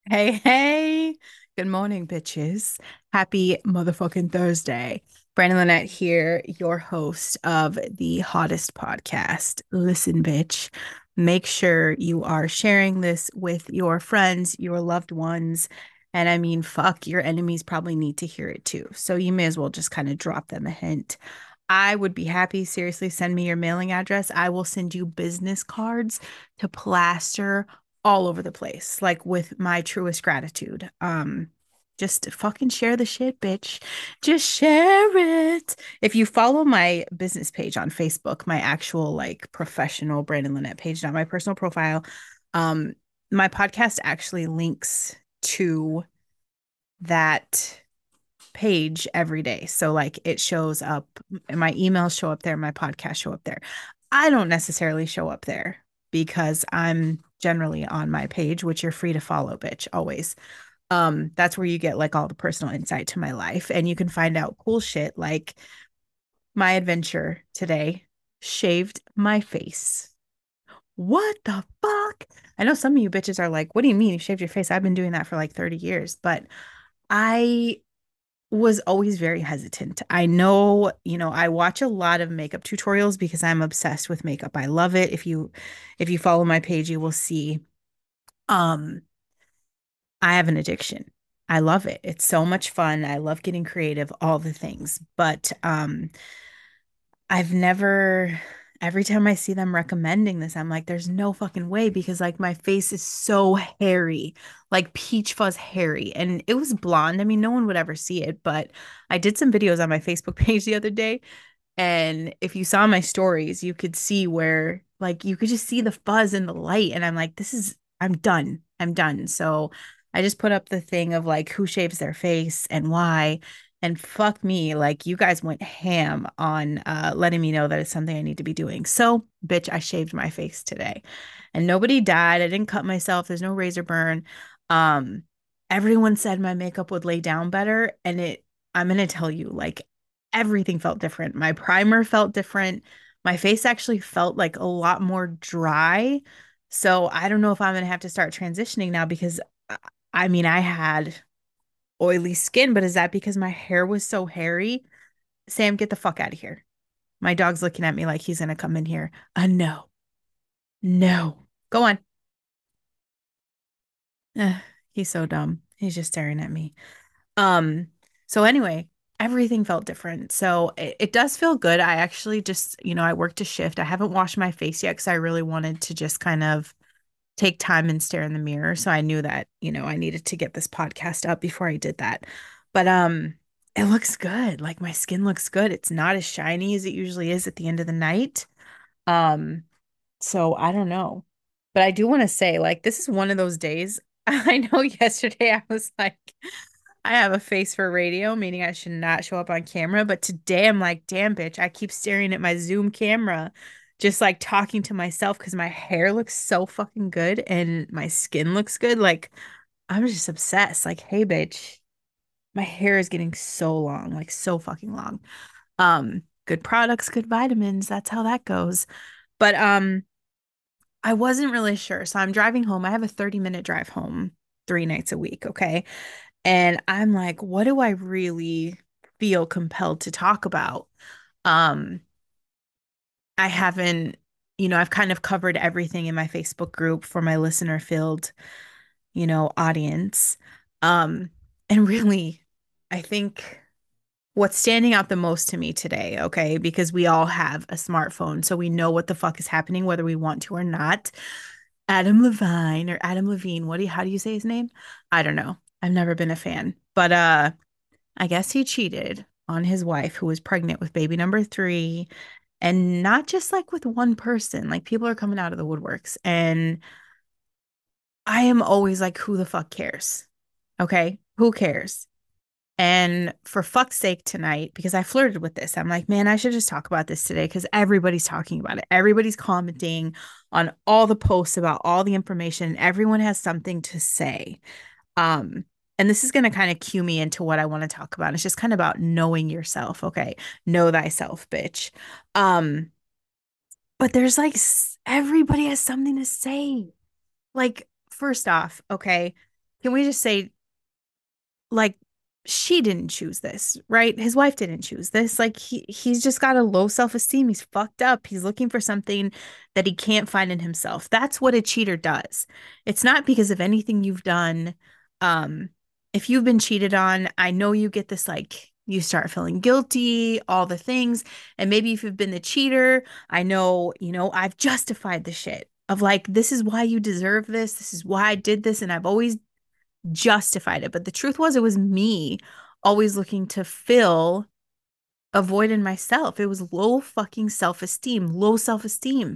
Hey, hey. Good morning, bitches. Happy motherfucking Thursday. Brandon Lynette here, your host of the hottest podcast. Listen, bitch, make sure you are sharing this with your friends, your loved ones. And I mean, fuck, your enemies probably need to hear it too. So you may as well just kind of drop them a hint. I would be happy. Seriously, send me your mailing address. I will send you business cards to plaster all over the place, like with my truest gratitude. Just fucking share the shit, bitch. Just share it. If you follow my business page on Facebook, my actual like professional Brandon Lynette page, not my personal profile, um, my podcast actually links to that page every day. So like it shows up, my emails show up there, my podcast show up there. I don't necessarily show up there because I'm generally on my page, which you're free to follow, bitch, always. That's where you get like all the personal insight to my life and you can find out cool shit like my adventure today shaved my face. What the fuck? I know some of you bitches are like, what do you mean you shaved your face? I've been doing that for like 30 years, but I was always very hesitant. I know, I watch a lot of makeup tutorials because I'm obsessed with makeup. I love it. If you follow my page, you will see um I have an addiction. I love it. It's so much fun. I love getting creative, all the things. But I've never, every time I see them recommending this, I'm like, there's no fucking way because like my face is so hairy, like peach fuzz hairy. And it was blonde. I mean, no one would ever see it, but I did some videos on my Facebook page the other day. And if you saw my stories, you could see where like you could just see the fuzz in the light. And I'm like, I'm done. I'm done. So I just put up the thing of like who shaves their face and why. And fuck me, like you guys went ham on letting me know that it's something I need to be doing. So, bitch, I shaved my face today. And nobody died. I didn't cut myself. There's no razor burn. Um, Everyone said my makeup would lay down better. And I'm gonna tell you, like everything felt different. My primer felt different. My face actually felt like a lot more dry. So I don't know if I'm gonna have to start transitioning now because I mean, I had oily skin, but is that because my hair was so hairy? Sam, get the fuck out of here. My dog's looking at me like he's gonna come in here. No, no. Go on. Ugh, he's so dumb. He's just staring at me. Um, so anyway, everything felt different. So it does feel good. I actually just, I worked a shift. I haven't washed my face yet because I really wanted to just kind of take time and stare in the mirror. So I knew that, I needed to get this podcast up before I did that. But it looks good. Like my skin looks good. It's not as shiny as it usually is at the end of the night. Um, so I don't know. But I do want to say, like, this is one of those days. I know yesterday I was like, I have a face for radio, meaning I should not show up on camera. But today I'm like, damn, bitch, I keep staring at my Zoom camera, just like talking to myself because my hair looks so fucking good and my skin looks good. Like, I'm just obsessed. Like, hey, bitch, my hair is getting so long, like so fucking long. Good products, good vitamins. That's how that goes. But I wasn't really sure. So I'm driving home. I have a 30-minute drive home 3 nights a week, okay? And I'm like, what do I really feel compelled to talk about? Um, I haven't, I've kind of covered everything in my Facebook group for my listener filled, audience. Um, and really, I think what's standing out the most to me today, okay, because we all have a smartphone, so we know what the fuck is happening, whether we want to or not. Adam Levine or Adam Levine, how do you say his name? I don't know. I've never been a fan. But I guess he cheated on his wife who was pregnant with baby number three. And not just like with one person, like people are coming out of the woodworks. And I am always like, who the fuck cares? Okay. Who cares? And for fuck's sake tonight, because I flirted with this, I'm like, man, I should just talk about this today because everybody's talking about it. Everybody's commenting on all the posts about all the information. Everyone has something to say. Um, and this is going to kind of cue me into what I want to talk about. It's just kind of about knowing yourself. Okay. Know thyself, bitch. Um, but there's like everybody has something to say. Like, first off, okay. can we just say, like, she didn't choose this, right? His wife didn't choose this. Like he's just got a low self-esteem. He's fucked up. He's looking for something that he can't find in himself. That's what a cheater does. It's not because of anything you've done. Um, if you've been cheated on, I know you get this, like, you start feeling guilty, all the things. And maybe if you've been the cheater, I know, I've justified the shit of like, this is why you deserve this. This is why I did this. And I've always justified it. But the truth was, it was me always looking to fill a void in myself. It was low fucking self-esteem, low self-esteem.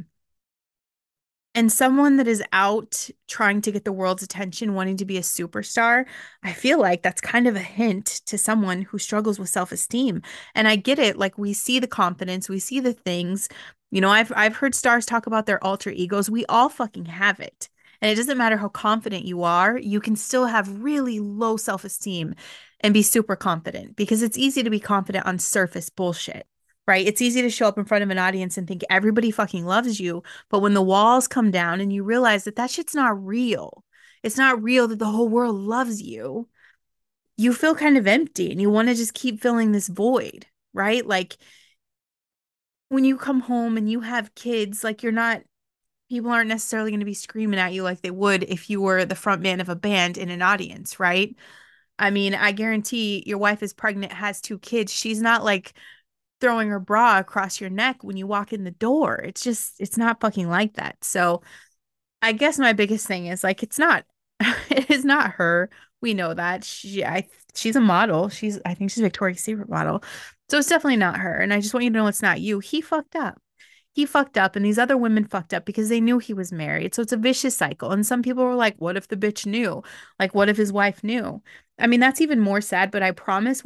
And someone that is out trying to get the world's attention, wanting to be a superstar, I feel like that's kind of a hint to someone who struggles with self-esteem. And I get it. Like, we see the confidence, we see the things. I've heard stars talk about their alter egos. We all fucking have it. And it doesn't matter how confident you are, you can still have really low self-esteem and be super confident, because it's easy to be confident on surface bullshit. Right? It's easy to show up in front of an audience and think everybody fucking loves you, but when the walls come down and you realize that that shit's not real, it's not real that the whole world loves you, you feel kind of empty and you want to just keep filling this void, right? Like, when you come home and you have kids, like, people aren't necessarily going to be screaming at you like they would if you were the front man of a band in an audience, right? I mean, I guarantee your wife is pregnant, has two kids. She's not like throwing her bra across your neck when you walk in the door. It's not fucking like that. So I guess my biggest thing is, like, it's not, it is not her. We know that she's a model. I think she's a Victoria's Secret model. So it's definitely not her. And I just want you to know it's not you. He fucked up. He fucked up, and these other women fucked up because they knew he was married. So it's a vicious cycle. And some people were like, what if the bitch knew? Like, what if his wife knew? I mean, that's even more sad, but I promise,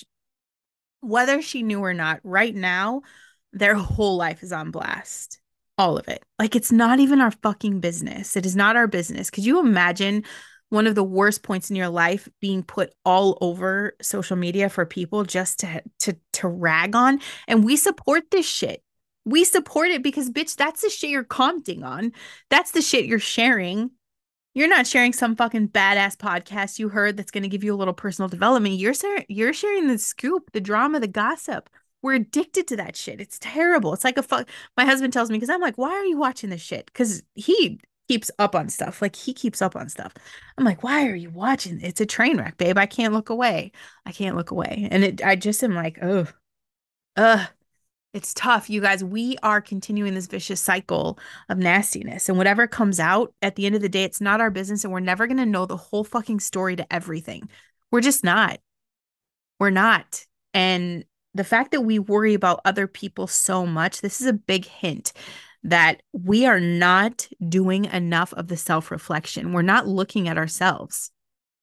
whether she knew or not, right now, their whole life is on blast. All of it. Like, it's not even our fucking business. It is not our business. Could you imagine one of the worst points in your life being put all over social media for people just to rag on? And we support this shit. We support it because, bitch, that's the shit you're commenting on. That's the shit you're sharing. You're not sharing some fucking badass podcast you heard that's going to give you a little personal development. You're sharing the scoop, the drama, the gossip. We're addicted to that shit. It's terrible. It's like a fuck. My husband tells me, because I'm like, why are you watching this shit? Because he keeps up on stuff. Like, he keeps up on stuff. I'm like, why are you watching? It's a train wreck, babe. I can't look away. I can't look away. And I just am like, oh, ugh. It's tough, you guys. We are continuing this vicious cycle of nastiness. And whatever comes out at the end of the day, it's not our business. And we're never going to know the whole fucking story to everything. We're just not. We're not. And the fact that we worry about other people so much, this is a big hint that we are not doing enough of the self-reflection. We're not looking at ourselves.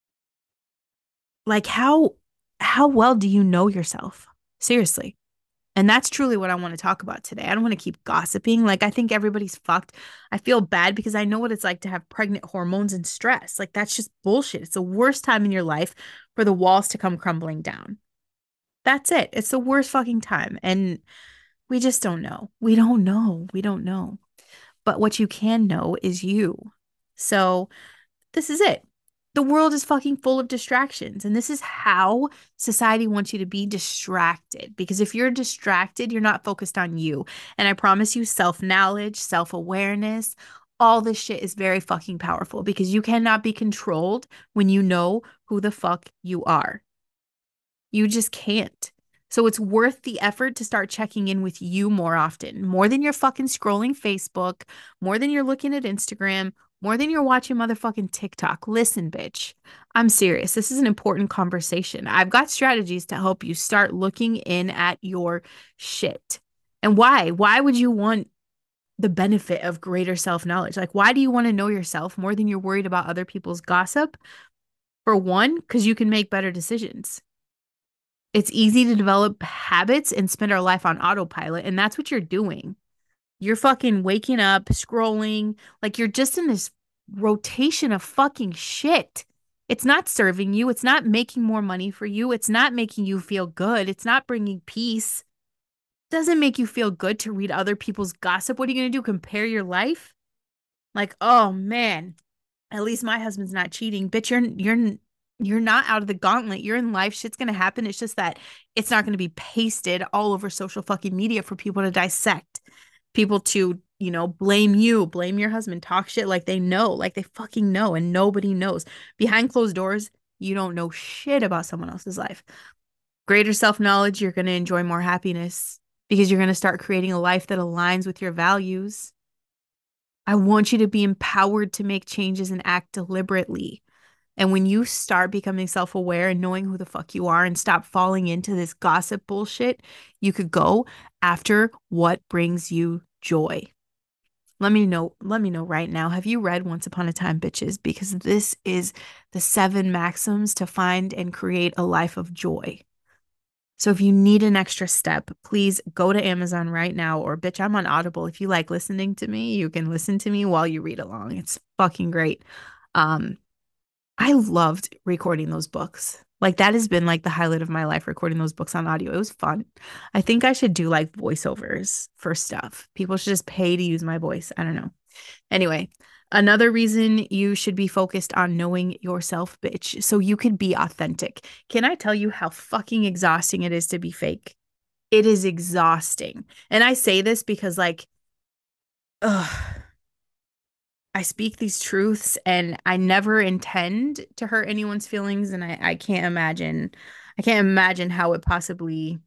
Like, how well do you know yourself? Seriously. And that's truly what I want to talk about today. I don't want to keep gossiping. Like, I think everybody's fucked. I feel bad because I know what it's like to have pregnant hormones and stress. Like, that's just bullshit. It's the worst time in your life for the walls to come crumbling down. That's it. It's the worst fucking time. And we just don't know. We don't know. We don't know. But what you can know is you. So, this is it. The world is fucking full of distractions. And this is how society wants you to be distracted. Because if you're distracted, you're not focused on you. And I promise you, self-knowledge, self-awareness, all this shit is very fucking powerful, because you cannot be controlled when you know who the fuck you are. You just can't. So it's worth the effort to start checking in with you more often, more than you're fucking scrolling Facebook, more than you're looking at Instagram, more than you're watching motherfucking TikTok. Listen, bitch, I'm serious. This is an important conversation. I've got strategies to help you start looking in at your shit. And why? Why would you want the benefit of greater self-knowledge? Like, why do you want to know yourself more than you're worried about other people's gossip? For one, because you can make better decisions. It's easy to develop habits and spend our life on autopilot. And that's what you're doing. You're fucking waking up, scrolling, like, you're just in this rotation of fucking shit. It's not serving you. It's not making more money for you. It's not making you feel good. It's not bringing peace. It doesn't make you feel good to read other people's gossip. What are you going to do? Compare your life? Like, oh man. At least my husband's not cheating. Bitch, you're not out of the gauntlet. You're in life. Shit's gonna happen. It's just that it's not gonna be pasted all over social fucking media for people to dissect. People to, blame you, blame your husband, talk shit like they know, like they fucking know, and nobody knows. Behind closed doors, you don't know shit about someone else's life. Greater self-knowledge, you're gonna enjoy more happiness because you're gonna start creating a life that aligns with your values. I want you to be empowered to make changes and act deliberately. And when you start becoming self aware and knowing who the fuck you are and stop falling into this gossip bullshit, you could go after what brings you joy. Let me know right now. Have you read Once Upon a Time, Bitches? Because this is the 7 maxims to find and create a life of joy. So if you need an extra step, please go to Amazon right now, or bitch, I'm on Audible. If you like listening to me, you can listen to me while you read along. It's fucking great. Um, I loved recording those books. Like that has been like the highlight of my life, recording those books on audio. It was fun. I think I should do like voiceovers for stuff. People should just pay to use my voice. I don't know. Anyway, another reason you should be focused on knowing yourself, bitch, so you can be authentic. Can I tell you how fucking exhausting it is to be fake? It is exhausting. And I say this because like, ugh, I speak these truths and I never intend to hurt anyone's feelings. And I can't imagine how it possibly,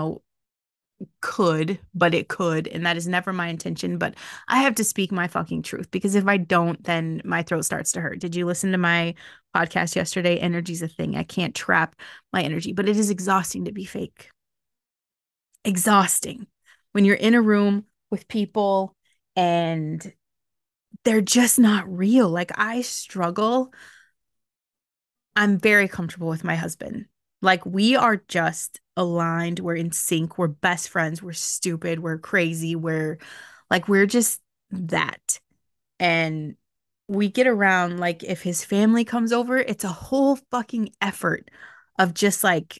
could, but it could. And that is never my intention. But I have to speak my fucking truth because if I don't, then my throat starts to hurt. Did you listen to my podcast yesterday? Energy's a thing. I can't trap my energy, but it is exhausting to be fake. Exhausting when you're in a room with people and they're just not real. Like I struggle. I'm very comfortable with my husband. Like we are just aligned. We're in sync. We're best friends. We're stupid. We're crazy. We're just that. And we get around like if his family comes over, it's a whole fucking effort of just like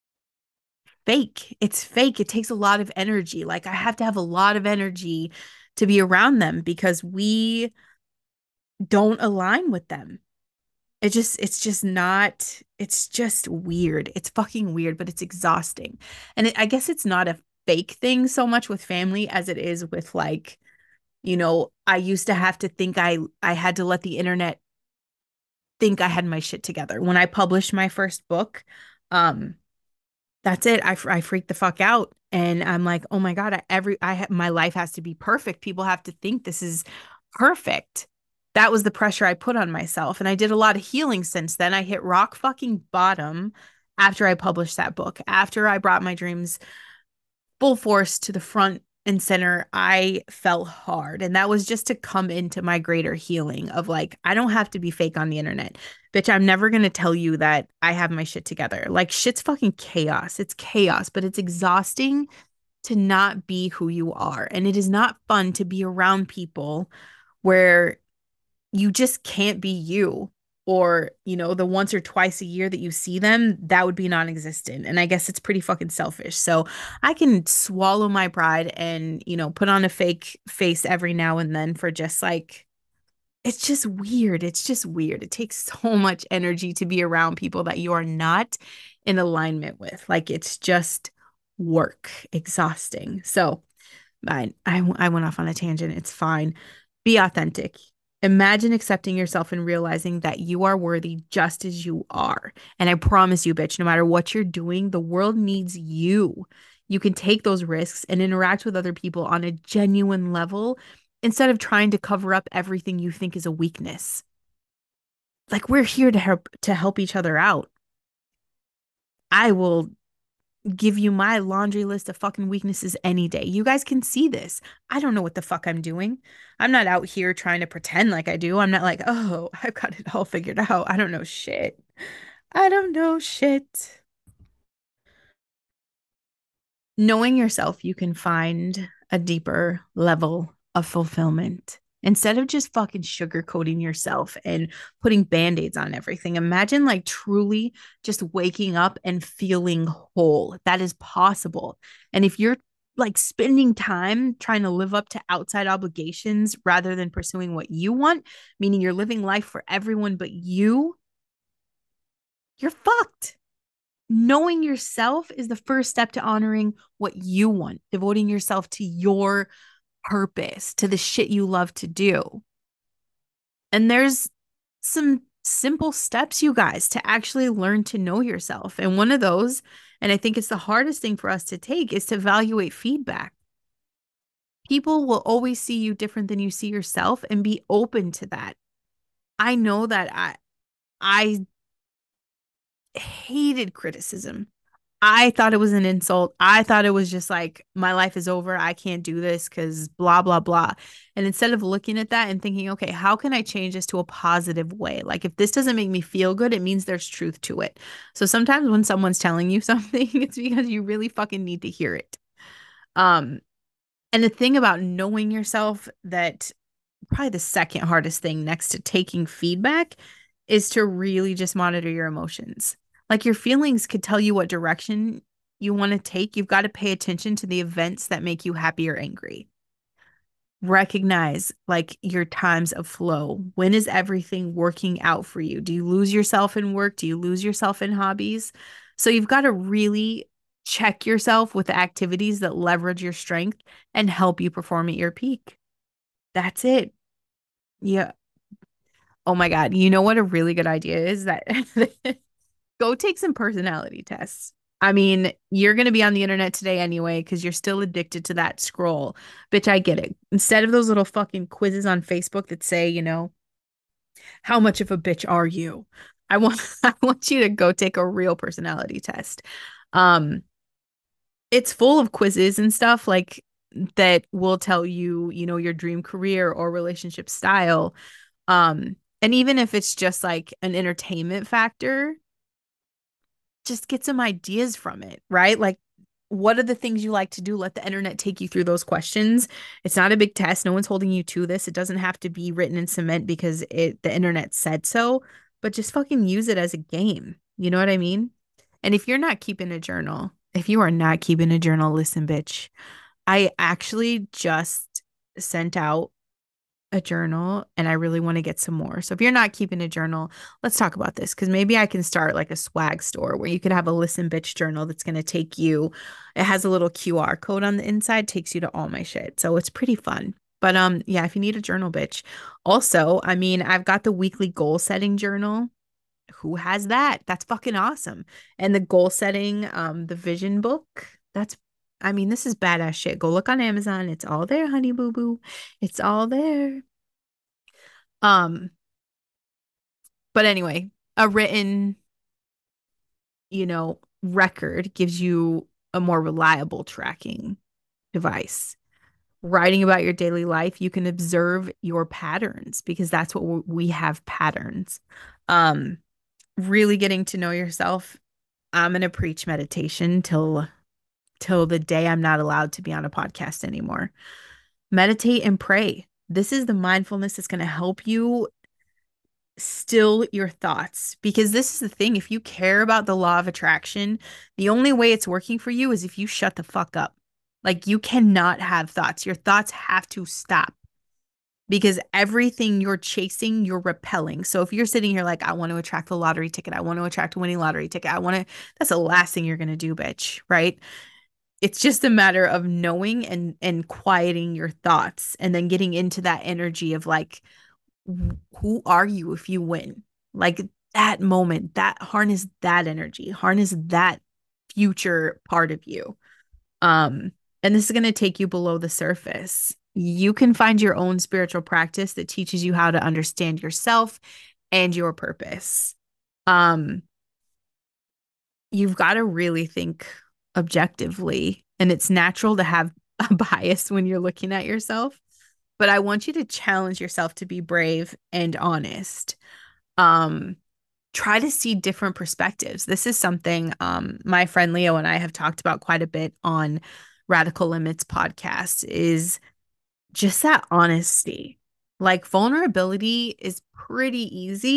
fake. It's fake. It takes a lot of energy. Like I have to have a lot of energy to be around them because we don't align with them. It's just not, it's just weird. It's fucking weird, but it's exhausting. And I guess it's not a fake thing so much with family as it is with like, I used to have to think I had to let the internet think I had my shit together. When I published my first book, um, that's it. I freaked the fuck out. And I'm like, oh my God, my life has to be perfect. People have to think this is perfect. That was the pressure I put on myself. And I did a lot of healing since then. I hit rock fucking bottom after I published that book, after I brought my dreams full force to the front and center. I fell hard. And that was just to come into my greater healing of like, I don't have to be fake on the internet. Bitch, I'm never going to tell you that I have my shit together. Like, shit's fucking chaos. It's chaos, but it's exhausting to not be who you are. And it is not fun to be around people where you just can't be you. Or, the once or twice a year that you see them, that would be non-existent. And I guess it's pretty fucking selfish. So I can swallow my pride and, put on a fake face every now and then for just like, it's just weird. It's just weird. It takes so much energy to be around people that you are not in alignment with. Like it's just work, exhausting. So I went off on a tangent. It's fine. Be authentic. Imagine accepting yourself and realizing that you are worthy just as you are. And I promise you, bitch, no matter what you're doing, the world needs you. You can take those risks and interact with other people on a genuine level instead of trying to cover up everything you think is a weakness. Like we're here to help each other out. I will give you my laundry list of fucking weaknesses any day. You guys can see this. I don't know what the fuck I'm doing. I'm not out here trying to pretend like I do. I'm not like, oh, I've got it all figured out. I don't know shit. I don't know shit. Knowing yourself, you can find a deeper level of fulfillment. Instead of just fucking sugarcoating yourself and putting band-aids on everything, imagine like truly just waking up and feeling whole. That is possible. And if you're like spending time trying to live up to outside obligations rather than pursuing what you want, meaning you're living life for everyone but you're fucked. Knowing yourself is the first step to honoring what you want, devoting yourself to your purpose, to the shit you love to do. And there's some simple steps, you guys, to actually learn to know yourself. And one of those, and I think it's the hardest thing for us to take, is to evaluate feedback. People will always see you different than you see yourself and be open to that. I know that I hated criticism. I thought it was an insult. I thought it was just like, my life is over. I can't do this because blah, blah, blah. And instead of looking at that and thinking, okay, how can I change this to a positive way? Like, if this doesn't make me feel good, it means there's truth to it. So sometimes when someone's telling you something, it's because you really fucking need to hear it. Um, and the thing about knowing yourself, that probably the second hardest thing next to taking feedback is to really just monitor your emotions. Like, your feelings could tell you what direction you want to take. You've got to pay attention to the events that make you happy or angry. Recognize like your times of flow. When is everything working out for you? Do you lose yourself in work? Do you lose yourself in hobbies? So you've got to really check yourself with the activities that leverage your strength and help you perform at your peak. That's it. Yeah. Oh my God. You know what a really good idea is? That go take some personality tests. I mean, you're going to be on the internet today anyway because you're still addicted to that scroll. Bitch, I get it. Instead of those little fucking quizzes on Facebook that say, how much of a bitch are you? I want I want you to go take a real personality test. Um, it's full of quizzes and stuff like that will tell you, your dream career or relationship style. And even if it's just like an entertainment factor, just get some ideas from it, right? Like, what are the things you like to do? Let the internet take you through those questions. It's not a big test. No one's holding you to this. It doesn't have to be written in cement because the internet said so, but just fucking use it as a game. You know what I mean? And if you're not keeping a journal, if you are not keeping a journal, listen, bitch. I actually just sent out a journal and I really want to get some more. So if you're not keeping a journal, let's talk about this because maybe I can start like a swag store where you could have a listen bitch journal that's going to take you. It has a little QR code on the inside, takes you to all my shit. So it's pretty fun. But yeah, if you need a journal, bitch. Also, I mean, I've got the weekly goal setting journal. Who has that? That's fucking awesome. And the goal setting, the vision book, I mean, this is badass shit. Go look on Amazon. It's all there, honey boo boo. It's all there. Um, but anyway, a written, record gives you a more reliable tracking device. Writing about your daily life, you can observe your patterns because that's what we have patterns. Um, really getting to know yourself. I'm gonna preach meditation till the day I'm not allowed to be on a podcast anymore. Meditate and pray. This is the mindfulness that's going to help you still your thoughts because this is the thing. If you care about the law of attraction, the only way it's working for you is if you shut the fuck up. Like, you cannot have thoughts. Your thoughts have to stop because everything you're chasing, you're repelling. So if you're sitting here like, I want to attract the lottery ticket, I want to attract a winning lottery ticket, that's the last thing you're going to do, bitch, right? It's just a matter of knowing and quieting your thoughts and then getting into that energy of like, who are you if you win? Like, that moment, that harness that energy, harness that future part of you. Um, and this is going to take you below the surface. You can find your own spiritual practice that teaches you how to understand yourself and your purpose. Um, you've got to really think objectively, and it's natural to have a bias when you're looking at yourself, but I want you to challenge yourself to be brave and honest. Um, try to see different perspectives. This is something my friend Leo and I have talked about quite a bit on Radical Limits podcast is just that honesty. Like, vulnerability is pretty easy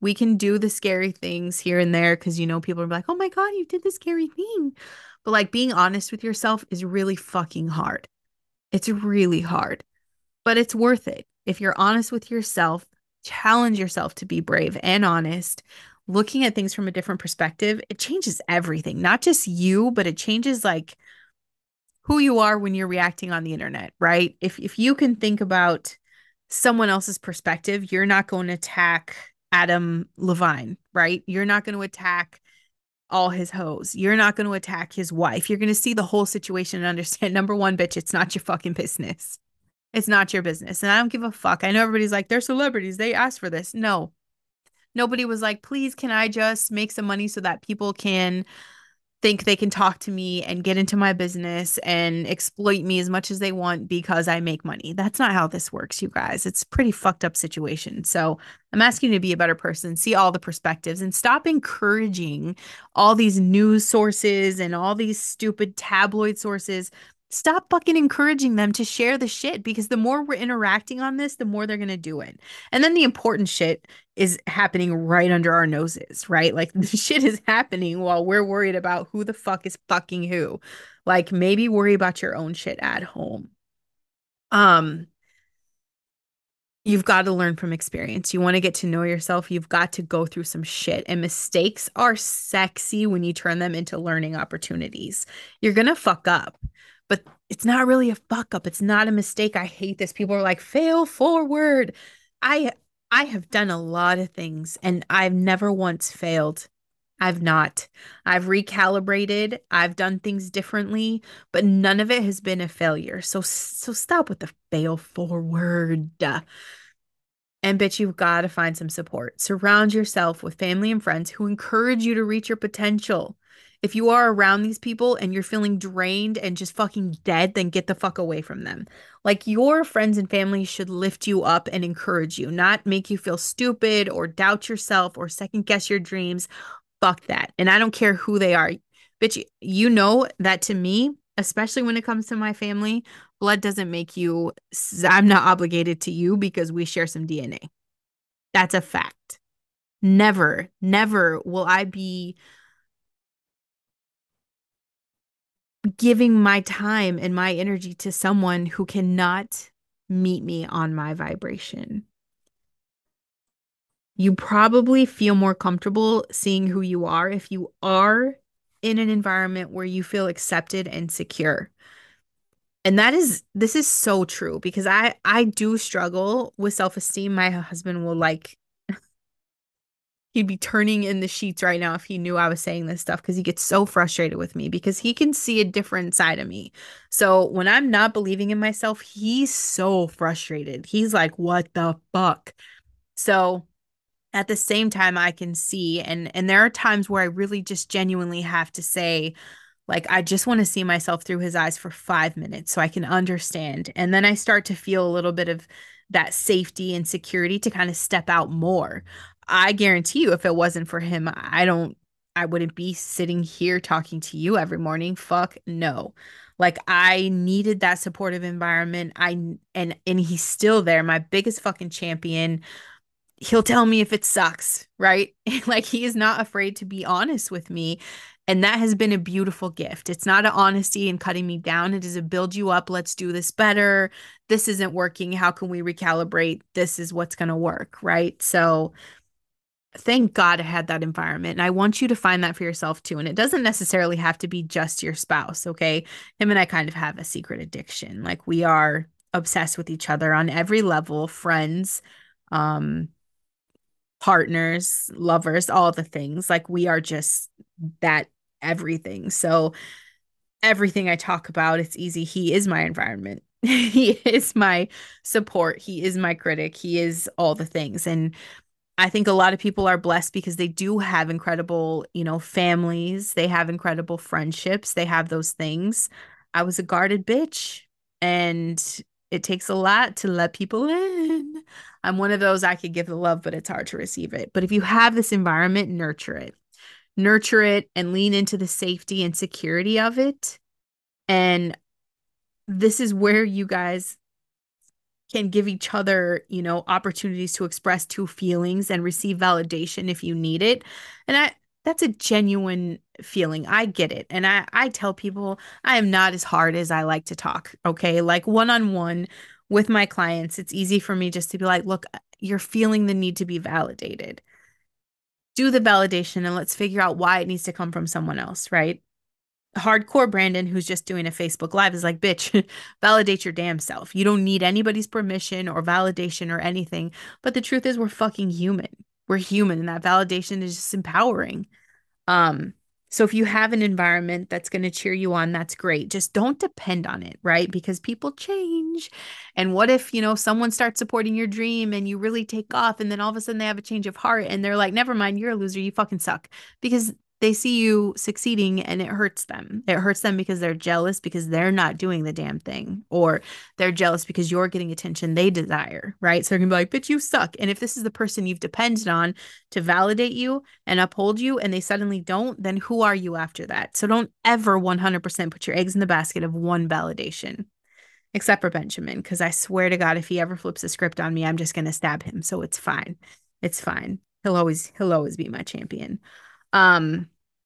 We can do the scary things here and there because people are like, "Oh my God, you did this scary thing." But like being honest with yourself is really fucking hard. It's really hard, but it's worth it. If you're honest with yourself, challenge yourself to be brave and honest. Looking at things from a different perspective, it changes everything. Not just you, but it changes like who you are when you're reacting on the internet, right? If you can think about someone else's perspective, you're not going to attack Adam Levine, right? You're not going to attack all his hoes. You're not going to attack his wife. You're going to see the whole situation and understand number one, bitch, it's not your fucking business. It's not your business. And I don't give a fuck. I know everybody's like, they're celebrities. They asked for this. No, nobody was like, please, can I just make some money so that people can think they can talk to me and get into my business and exploit me as much as they want because I make money. That's not how this works, you guys. It's a pretty fucked up situation. So I'm asking you to be a better person, see all the perspectives, and stop encouraging all these news sources and all these stupid tabloid sources. Stop fucking encouraging them to share the shit because the more we're interacting on this, the more they're going to do it. And then the important shit is happening right under our noses, right? Like the shit is happening while we're worried about who the fuck is fucking who. Like maybe worry about your own shit at home. Um, you've got to learn from experience. You want to get to know yourself, you've got to go through some shit. And mistakes are sexy when you turn them into learning opportunities. You're gonna fuck up, but it's not really a fuck up. It's not a mistake. I hate this. People are like, fail forward. I I have done a lot of things and I've never once failed. I've not. I've recalibrated. I've done things differently, but none of it has been a failure. So stop with the fail forward. And bitch, you've got to find some support. Surround yourself with family and friends who encourage you to reach your potential. If you are around these people and you're feeling drained and just fucking dead, then get the fuck away from them. Like your friends and family should lift you up and encourage you, not make you feel stupid or doubt yourself or second guess your dreams. Fuck that. And I don't care who they are. Bitch, you know that to me, especially when it comes to my family, blood doesn't make you, I'm not obligated to you because we share some DNA. That's a fact. Never, never will I be giving my time and my energy to someone who cannot meet me on my vibration. You probably feel more comfortable seeing who you are if you are in an environment where you feel accepted and secure. And this is so true because I do struggle with self-esteem. My husband will like he'd be turning in the sheets right now if he knew I was saying this stuff because he gets so frustrated with me because he can see a different side of me. So when I'm not believing in myself, he's so frustrated. He's like, "What the fuck?" So at the same time I can see and there are times where I really just genuinely have to say like I just want to see myself through his eyes for 5 minutes so I can understand. And then I start to feel a little bit of that safety and security to kind of step out more. I guarantee you if it wasn't for him, I wouldn't be sitting here talking to you every morning. Fuck no. Like I needed that supportive environment. And he's still there, my biggest fucking champion. He'll tell me if it sucks, right? Like he is not afraid to be honest with me. And that has been a beautiful gift. It's not an honesty and cutting me down. It is a build you up. Let's do this better. This isn't working. How can we recalibrate? This is what's going to work, right? So thank God I had that environment. And I want you to find that for yourself too. And it doesn't necessarily have to be just your spouse, okay? Him and I kind of have a secret addiction. Like we are obsessed with each other on every level, friends, um, partners, lovers, all the things. Like we are just that everything. So everything I talk about, it's easy. He is my environment. He is my support. He is my critic. He is all the things. And I think a lot of people are blessed because they do have incredible, families. They have incredible friendships. They have those things. I was a guarded bitch, and it takes a lot to let people in. I'm one of those I could give the love, but it's hard to receive it. But if you have this environment, nurture it. Nurture it and lean into the safety and security of it. And this is where you guys can give each other, opportunities to express true feelings and receive validation if you need it. And that's a genuine feeling. I get it. And I tell people I am not as hard as I like to talk. Okay. Like one-on-one with my clients, it's easy for me just to be like, look, you're feeling the need to be validated. Do the validation and let's figure out why it needs to come from someone else, right? Hardcore Brandon, who's just doing a Facebook Live, is like, bitch, validate your damn self. You don't need anybody's permission or validation or anything. But the truth is, we're fucking human. We're human, and that validation is just empowering. Um, so if you have an environment that's going to cheer you on, that's great. Just don't depend on it, right? Because people change. And what if, someone starts supporting your dream and you really take off and then all of a sudden they have a change of heart and they're like, never mind, you're a loser, you fucking suck. Because they see you succeeding and it hurts them. It hurts them because they're jealous because they're not doing the damn thing, or they're jealous because you're getting attention they desire, right? So they're gonna be like, bitch, you suck. And if this is the person you've depended on to validate you and uphold you and they suddenly don't, then who are you after that? So don't ever 100% put your eggs in the basket of one validation, except for Benjamin, because I swear to God, if he ever flips a script on me, I'm just gonna stab him. So it's fine. It's fine. He'll always be my champion. Um,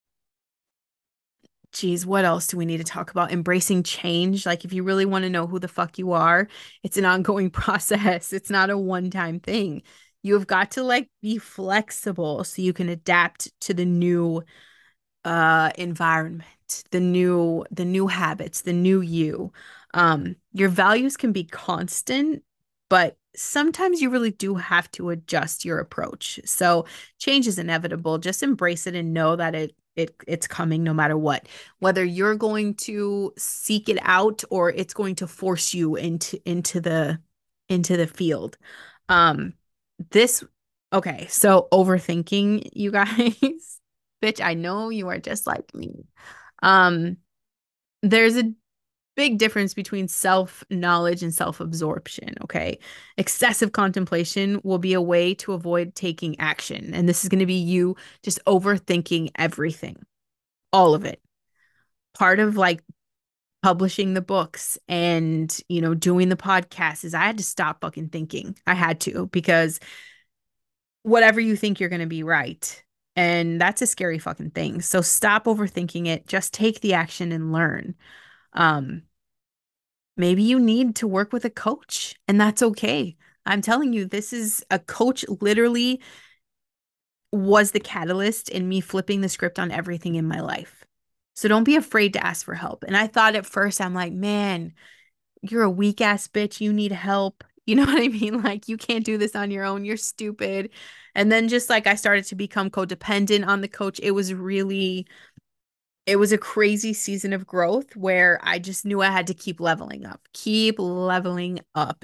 Geez, what else do we need to talk about? Embracing change. Like, if you really want to know who the fuck you are, it's an ongoing process. It's not a one-time thing. You have got to like be flexible so you can adapt to the new environment, the new habits, the new you. Your values can be constant, but sometimes you really do have to adjust your approach. So change is inevitable. Just embrace it and know that it's coming no matter what. Whether you're going to seek it out or it's going to force you into the field. Um, this okay, so overthinking, you guys. Bitch, I know you are just like me. Um, there's a big difference between self-knowledge and self-absorption, okay? Excessive contemplation will be a way to avoid taking action. And this is going to be you just overthinking everything, all of it. Part of like publishing the books and, doing the podcast is I had to stop fucking thinking. I had to because whatever you think you're going to be right. And that's a scary fucking thing. So stop overthinking it. Just take the action and learn. Um, Maybe you need to work with a coach, and that's okay. I'm telling you, this is a coach literally was the catalyst in me flipping the script on everything in my life. So don't be afraid to ask for help. And I thought at first, I'm like, man, you're a weak ass bitch. You need help. You know what I mean? Like, you can't do this on your own. You're stupid. And then just like I started to become codependent on the coach, it was a crazy season of growth where I just knew I had to keep leveling up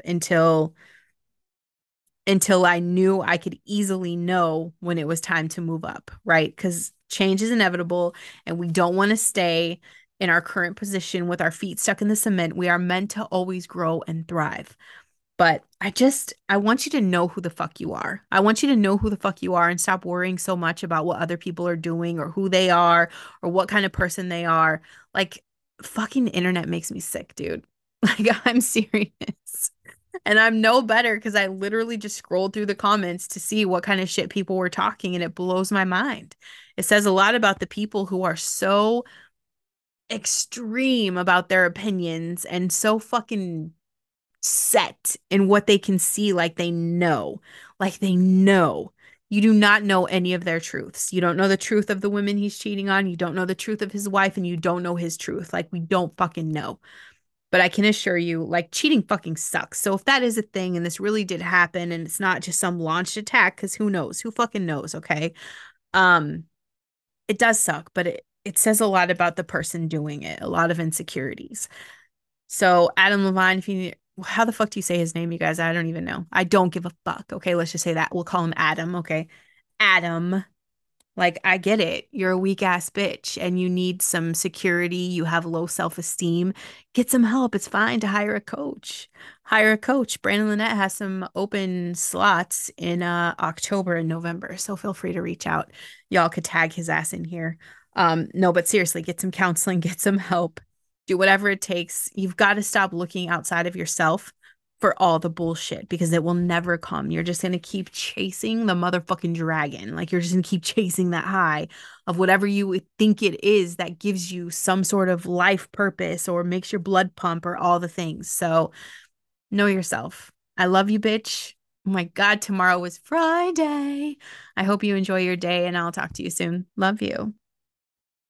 until I knew I could easily know when it was time to move up, right? Because change is inevitable and we don't want to stay in our current position with our feet stuck in the cement. We are meant to always grow and thrive. But I want you to know who the fuck you are. I want you to know who the fuck you are and stop worrying so much about what other people are doing or who they are or what kind of person they are. Like, fucking internet makes me sick, dude. Like, I'm serious. And I'm no better because I literally just scrolled through the comments to see what kind of shit people were talking, and it blows my mind. It says a lot about the people who are so extreme about their opinions and so fucking set in what they can see, like they know. Like they know. You do not know any of their truths. You don't know the truth of the women he's cheating on. You don't know the truth of his wife, and you don't know his truth. Like, we don't fucking know. But I can assure you, like, cheating fucking sucks. So if that is a thing and this really did happen and it's not just some launched attack, because who knows? Who fucking knows, okay? Um, it does suck, but it says a lot about the person doing it, a lot of insecurities. So Adam Levine, if you how the fuck do you say his name, you guys? I don't even know. I don't give a fuck. Okay, let's just say that. We'll call him Adam, okay? Adam. Like, I get it. You're a weak ass bitch and you need some security. You have low self-esteem. Get some help. It's fine to hire a coach. Hire a coach. Brandon Lynette has some open slots in October and November. So feel free to reach out. Y'all could tag his ass in here. No, but seriously, get some counseling, get some help. Do whatever it takes. You've got to stop looking outside of yourself for all the bullshit because it will never come. You're just going to keep chasing the motherfucking dragon. Like you're just going to keep chasing that high of whatever you think it is that gives you some sort of life purpose or makes your blood pump or all the things. So know yourself. I love you, bitch. Oh my God, tomorrow is Friday. I hope you enjoy your day and I'll talk to you soon. Love you.